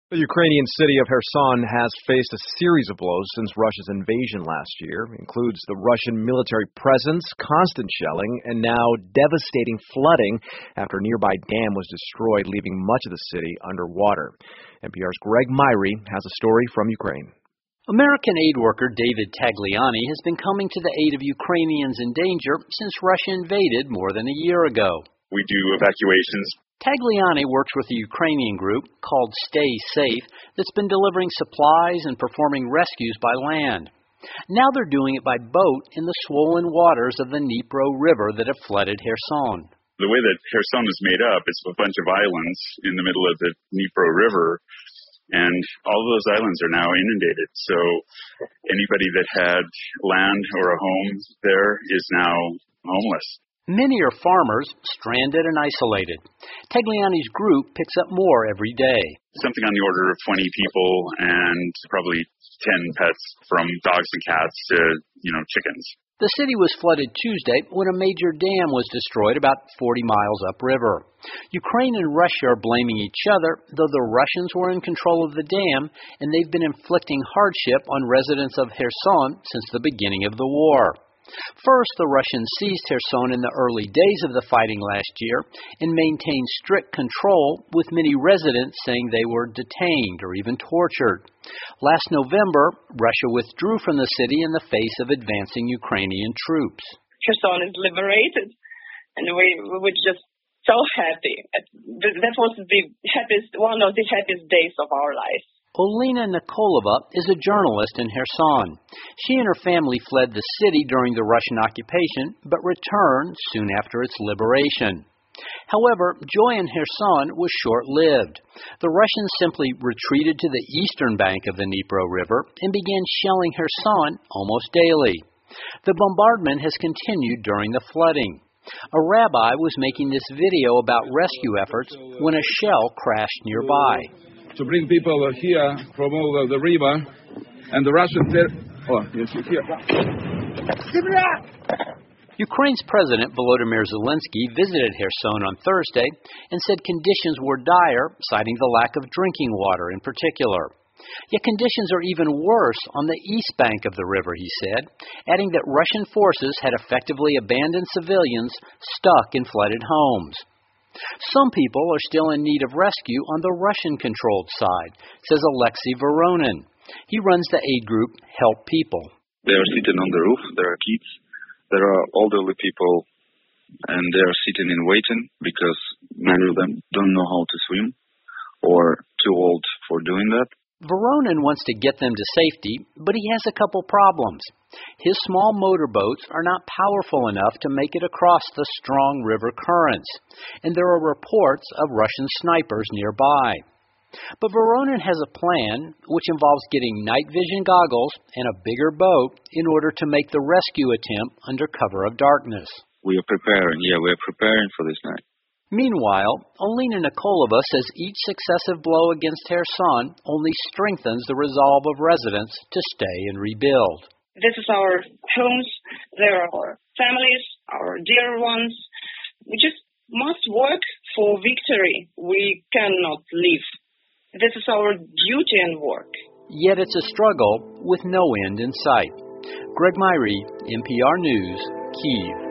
The Ukrainian city of Kherson has faced a series of blows since Russia's invasion last year. It includes the Russian military presence, constant shelling, and now devastating flooding after a nearby dam was destroyed, leaving much of the city underwater. NPR's Greg Myrie has a story from Ukraine. American aid worker David Tagliani has been coming to the aid of Ukrainians in danger since Russia invaded more than a year ago. We do evacuations. Tagliani works with a Ukrainian group called Stay Safe that's been delivering supplies and performing rescues by land. Now they're doing it by boat in the swollen waters of the Dnipro River that have flooded Kherson. The way that Kherson is made up is a bunch of islands in the middle of the Dnipro River, and all of those islands are now inundated. So anybody that had land or a home there is now homeless. Many are farmers, stranded and isolated. Tagliani's group picks up more every day. Something on the order of 20 people and probably 10 pets, from dogs and cats to, chickens. The city was flooded Tuesday when a major dam was destroyed about 40 miles upriver. Ukraine and Russia are blaming each other, though the Russians were in control of the dam, and they've been inflicting hardship on residents of Kherson since the beginning of the war. First, the Russians seized Kherson in the early days of the fighting last year and maintained strict control, with many residents saying they were detained or even tortured. Last November, Russia withdrew from the city in the face of advancing Ukrainian troops. Kherson is liberated, and we were just so happy. That was one of the happiest days of our life. Olena Nikolova is a journalist in Kherson. She and her family fled the city during the Russian occupation, but returned soon after its liberation. However, joy in Kherson was short-lived. The Russians simply retreated to the eastern bank of the Dnipro River and began shelling Kherson almost daily. The bombardment has continued during the flooding. A rabbi was making this video about rescue efforts when a shell crashed nearby. To bring people here from over the river, and the Russians here. Ukraine's President Volodymyr Zelensky visited Kherson on Thursday and said conditions were dire, citing the lack of drinking water in particular. Yet conditions are even worse on the east bank of the river, he said, adding that Russian forces had effectively abandoned civilians stuck in flooded homes. Some people are still in need of rescue on the Russian-controlled side, says Alexei Voronin. He runs the aid group Help People. They are sitting on the roof. There are kids. There are elderly people, and they are sitting and waiting because many of them don't know how to swim or too old for doing that. Voronin wants to get them to safety, but he has a couple problems. His small motorboats are not powerful enough to make it across the strong river currents, and there are reports of Russian snipers nearby. But Voronin has a plan which involves getting night vision goggles and a bigger boat in order to make the rescue attempt under cover of darkness. We are preparing for this night. Meanwhile, Olena Nikolova says each successive blow against Kherson only strengthens the resolve of residents to stay and rebuild. This is our homes, there are our families, our dear ones. We just must work for victory. We cannot leave. This is our duty and work. Yet it's a struggle with no end in sight. Greg Myrie, NPR News, Kyiv.